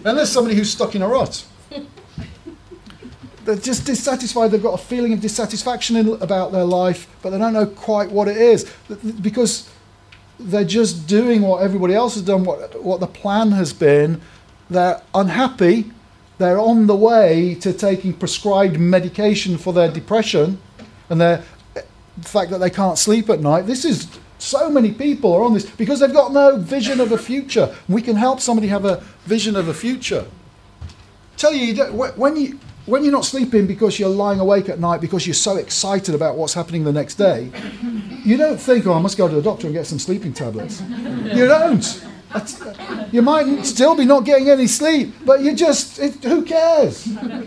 And there's somebody who's stuck in a rut. They're just dissatisfied. They've got a feeling of dissatisfaction about their life, but they don't know quite what it is because they're just doing what everybody else has done, what the plan has been. They're unhappy. They're on the way to taking prescribed medication for their depression and the fact that they can't sleep at night. So many people are on this because they've got no vision of a future. We can help somebody have a vision of a future. Tell you, when you're not sleeping because you're lying awake at night because you're so excited about what's happening the next day, you don't think, I must go to the doctor and get some sleeping tablets. You don't. You might still be not getting any sleep, but who cares?